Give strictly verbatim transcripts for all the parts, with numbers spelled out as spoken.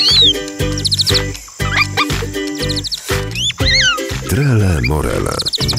Trele Morele.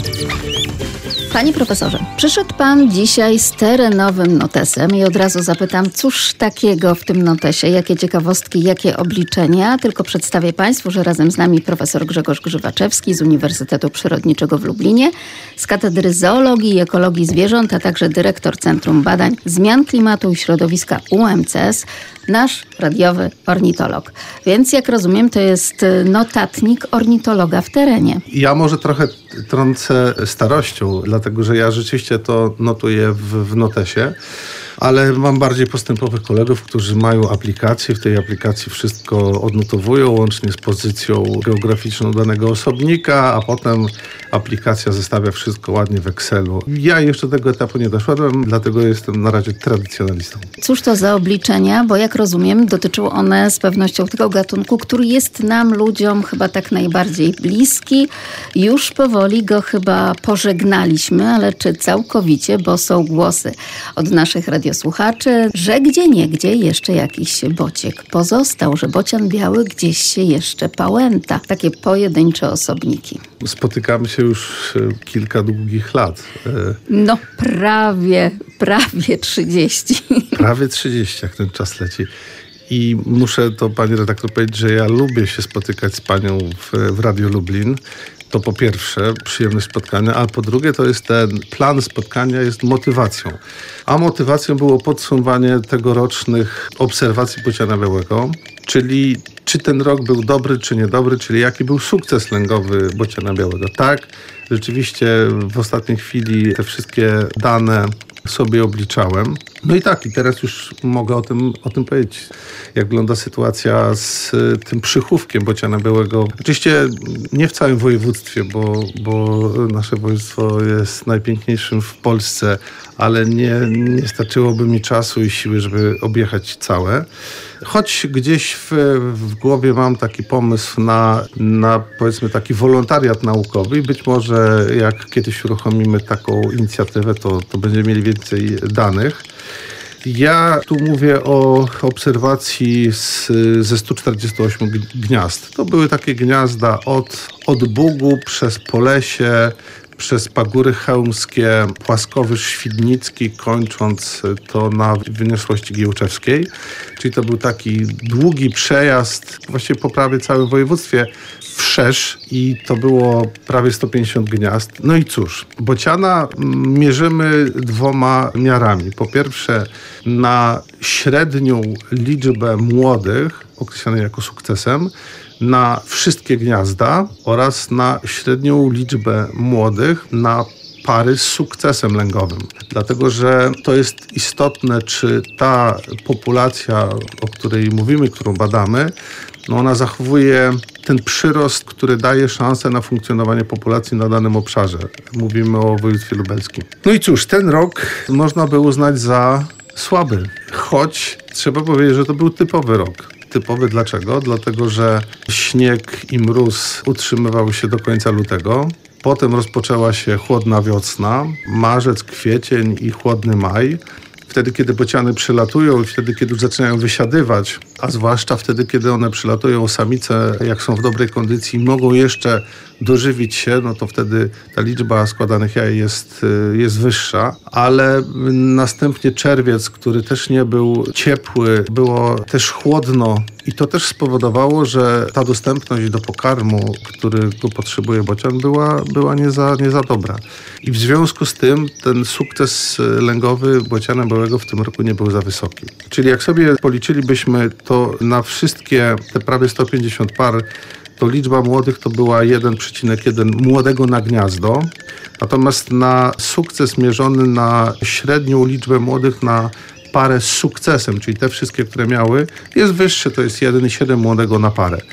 Panie profesorze, przyszedł pan dzisiaj z terenowym notesem i od razu zapytam, cóż takiego w tym notesie, jakie ciekawostki, jakie obliczenia? Tylko przedstawię państwu, że razem z nami profesor Grzegorz Grzywaczewski z Uniwersytetu Przyrodniczego w Lublinie, z Katedry Zoologii i Ekologii Zwierząt, a także dyrektor Centrum Badań Zmian Klimatu i Środowiska U M C S, nasz radiowy ornitolog. Więc jak rozumiem, to jest notatnik ornitologa w terenie. Ja może trochę trącę starością, dlatego że ja rzeczywiście to notuję w, w notesie, ale mam bardziej postępowych kolegów, którzy mają aplikację. W tej aplikacji wszystko odnotowują, łącznie z pozycją geograficzną danego osobnika, a potem aplikacja zestawia wszystko ładnie w Excelu. Ja jeszcze do tego etapu nie doszedłem, dlatego jestem na razie tradycjonalistą. Cóż to za obliczenia? Bo jak rozumiem, dotyczą one z pewnością tego gatunku, który jest nam, ludziom, chyba tak najbardziej bliski. Już powoli go chyba pożegnaliśmy, ale czy całkowicie, bo są głosy od naszych radiosłuchaczy, że gdzie niegdzie jeszcze jakiś bociek pozostał, że bocian biały gdzieś się jeszcze pałęta. Takie pojedyncze osobniki. Spotykamy się już kilka długich lat. No prawie, prawie trzydzieści. Prawie trzydzieści, jak ten czas leci. I muszę to pani redaktor powiedzieć, że ja lubię się spotykać z panią w, w Radiu Lublin. To po pierwsze przyjemność spotkania, a po drugie to jest ten plan spotkania jest motywacją. A motywacją było podsumowanie tegorocznych obserwacji bociana białego, czyli czy ten rok był dobry, czy niedobry, czyli jaki był sukces lęgowy bociana białego. Tak, rzeczywiście w ostatniej chwili te wszystkie dane sobie obliczałem. No i tak, i teraz już mogę o tym, o tym powiedzieć. Jak wygląda sytuacja z tym przychówkiem bociana białego. Oczywiście nie w całym województwie, bo, bo nasze województwo jest najpiękniejszym w Polsce, ale nie, nie starczyłoby mi czasu i siły, żeby objechać całe. Choć gdzieś w, w głowie mam taki pomysł na, na powiedzmy taki wolontariat naukowy i być może jak kiedyś uruchomimy taką inicjatywę, to, to będziemy mieli więcej danych. Ja tu mówię o obserwacji z, ze stu czterdziestu ośmiu gniazd. To były takie gniazda od, od Bugu przez Polesie, przez Pagóry Chełmskie, Płaskowyż Świdnicki, kończąc to na wyniosłości Giełczewskiej. Czyli to był taki długi przejazd właściwie po prawie całym województwie wszerz i to było prawie sto pięćdziesiąt gniazd. No i cóż, bociana mierzymy dwoma miarami. Po pierwsze na średnią liczbę młodych, określanej jako sukcesem, na wszystkie gniazda oraz na średnią liczbę młodych na pary z sukcesem lęgowym. Dlatego, że to jest istotne, czy ta populacja, o której mówimy, którą badamy, no ona zachowuje ten przyrost, który daje szansę na funkcjonowanie populacji na danym obszarze. Mówimy o województwie lubelskim. No i cóż, ten rok można by uznać za słaby, choć trzeba powiedzieć, że to był typowy rok. Typowy dlaczego? Dlatego, że śnieg i mróz utrzymywały się do końca lutego. Potem rozpoczęła się chłodna wiosna, marzec, kwiecień i chłodny maj. Wtedy, kiedy bociany przylatują i wtedy, kiedy już zaczynają wysiadywać, a zwłaszcza wtedy, kiedy one przylatują, samice, jak są w dobrej kondycji, mogą jeszcze dożywić się, no to wtedy ta liczba składanych jaj jest, jest wyższa, ale następnie czerwiec, który też nie był ciepły, było też chłodno i to też spowodowało, że ta dostępność do pokarmu, którego potrzebuje bocian, była, była nie, za, nie za dobra. I w związku z tym ten sukces lęgowy bociana białego w tym roku nie był za wysoki. Czyli jak sobie policzylibyśmy to na wszystkie te prawie sto pięćdziesiąt par, to liczba młodych to była jeden przecinek jeden młodego na gniazdo. Natomiast na sukces mierzony na średnią liczbę młodych na parę z sukcesem, czyli te wszystkie, które miały, jest wyższy, to jest jeden przecinek siedem młodego na parę.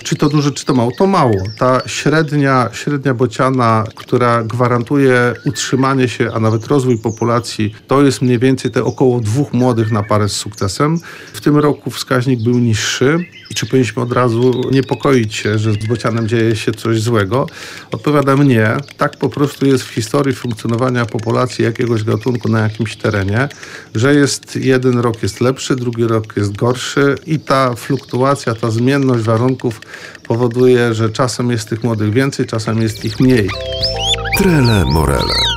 Czy to dużo, czy to mało? To mało. Ta średnia, średnia bociana, która gwarantuje utrzymanie się, a nawet rozwój populacji, to jest mniej więcej te około dwóch młodych na parę z sukcesem. W tym roku wskaźnik był niższy. I czy powinniśmy od razu niepokoić się, że z bocianem dzieje się coś złego? Odpowiadam nie. Tak po prostu jest w historii funkcjonowania populacji jakiegoś gatunku na jakimś terenie, że jest jeden rok jest lepszy, drugi rok jest gorszy i ta fluktuacja, ta zmienność warunków powoduje, że czasem jest tych młodych więcej, czasem jest ich mniej. Trele Morele.